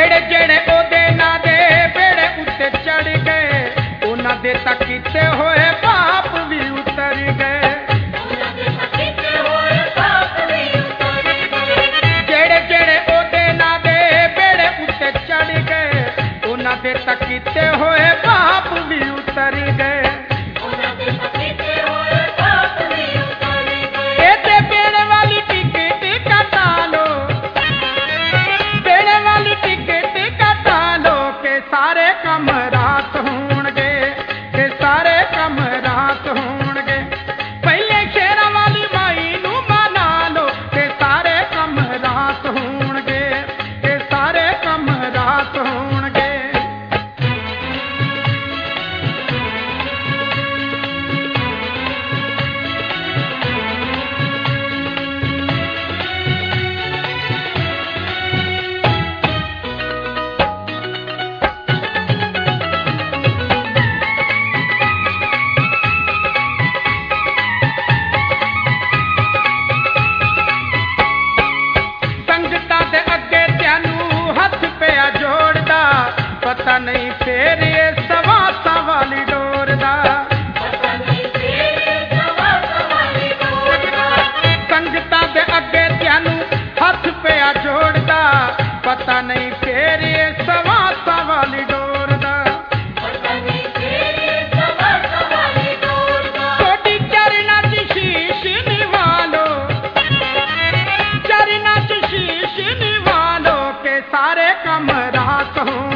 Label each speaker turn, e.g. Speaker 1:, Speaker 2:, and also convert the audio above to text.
Speaker 1: ਜਿਹੜੇ ਜਿਹੜੇ ਉਹਦੇ ਨਾਂ ਦੇ ਬੇੜੇ ਉੱਤੇ ਚੜ ਗਏ, ਉਹਨਾਂ ਦੇ ਤਾਂ ਕੀਤੇ ਹੋਏ ਪਾਪ ਵੀ ਉਤਰ ਗਏ। ਜਿਹੜੇ ਜਿਹੜੇ ਉਹਦੇ ਨਾਂ ਦੇ ਬੇੜੇ ਉੱਤੇ ਚੜ ਗਏ, ਉਹਨਾਂ ਦੇ ਤਾਂ ਕੀਤੇ ਹੋਏ ਪਾਪ ਵੀ ਉਤਰ ਗਏ। ਇਹਦੇ ਬੇੜੇ ਵਾਲੀ ਟਿਕਟ ਕਟਾ ਲੋ, ਬੇੜੇ ਵਾਲੀ ਟਿਕਟ ਕਟਾ ਲੋ ਕਿ ਸਾਰੇ ਕੰਮ ਰਾਤ ਹੋਣਗੇ, ਕਿ ਸਾਰੇ ਕੰਮ ਰਾਤ ਹੋਣਗੇ। ਪਹਿਲੇ ਸ਼ੇਰਾਂ ਵਾਲੀ ਮਾਈ ਨੂੰ ਮਨਾ ਲੋ ਕਿ ਸਾਰੇ ਕੰਮ ਰਾਤ ਹੋਣਗੇ, ਕਿ ਸਾਰੇ ਕੰਮ ਰਾਤ ਹੋਣਗੇ। ਸੰਗਤਾਂ ਦੇ ਅੱਗੇ ਤੈਨੂੰ ਹੱਥ ਪਿਆ ਜੋੜਦਾ, ਪਤਾ ਨਹੀਂ ਫੇਰ ਇਹ ਸਵਾਸਾਂ ਵਾਲੀ ਡੋਰ ਦਾ। ਸੰਗਤਾਂ ਦੇ ਅੱਗੇ ਤੈਨੂੰ ਹੱਥ ਪਿਆ ਜੋੜਦਾ, ਪਤਾ ਨਹੀਂ ਫੇਰ ਇਹ ਸਵਾਸਾਂ ਵਾਲੀ ਡੋਰ ਦਾ। ਤੁਹਾਡੀ ਚਰਨਾਂ 'ਚ ਸ਼ੀਸ਼ ਨਿਵਾ ਲੋ, ਚਰਨਾਂ 'ਚ ਸ਼ੀਸ਼ ਨਿਵਾ ਲੋ ਕਿ ਸਾਰੇ ਕੰਮ ਰਾਤ ਹੋਣ